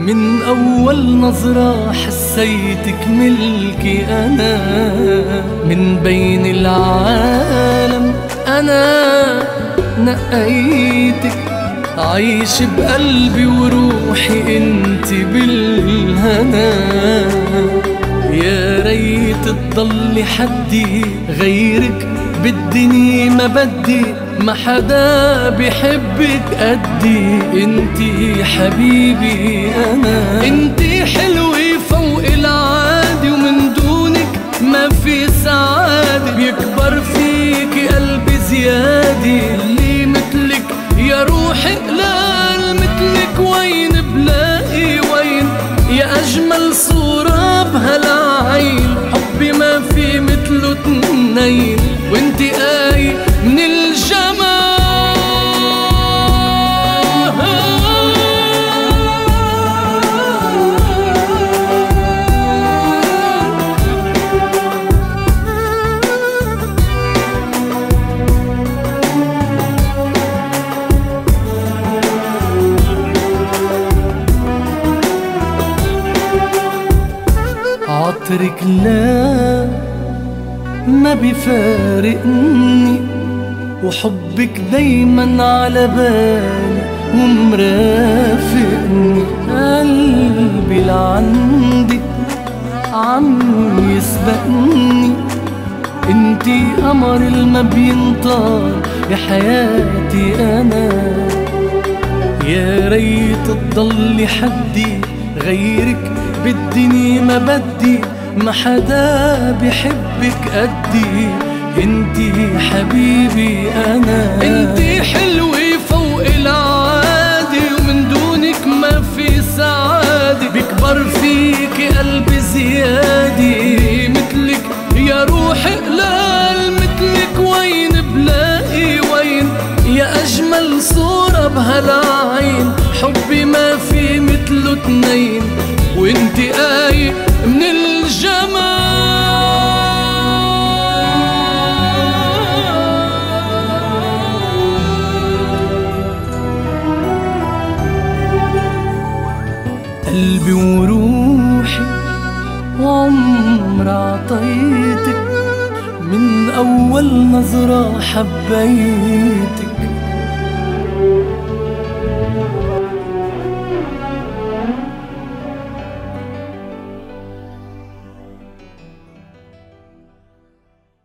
من أول نظرة حسيتك ملكي أنا، من بين العالم أنا نقيتك، عايش بقلبي وروحي انت بالهنا. يا ريت تضلي حدي غيرك بالدنيا ما بدي، ما حدا بيحبك قدي، انتي حبيبي انا. انتي حلوة فوق العادي ومن دونك ما في سعادة، بيكبر فيكي قلبي زيادة، اللي مثلك يا روحي لا مثلك وين بلاقي وين، يا اجمل صورة بهالعين، حبي ما في مثله اتنين، وانتي آية من الجمال. عطرك لا ما بيفارقني، وحبك دايما على بالي ومرافقني، قلبي لعندك عم يسبقني، انتي قمر الما بينطال يا حياتي انا. يا ريت تضلي حدي غيرك بالدنيا ما بدي، ما حدا بيحبك قدي، انتي حبيبي انا. انتي حلوة فوق العادي ومن دونك ما في سعادة، بيكبر فيكي قلبي زيادة، مثلك يا روحي لا مثلك وين بلاقي وين، يا اجمل صورة بهالعين، حبي ما في مثله اتنين، وانتي آية من الجمال. قلبي وروحي وعمر عطيتك، من أول نظرة حبيتك،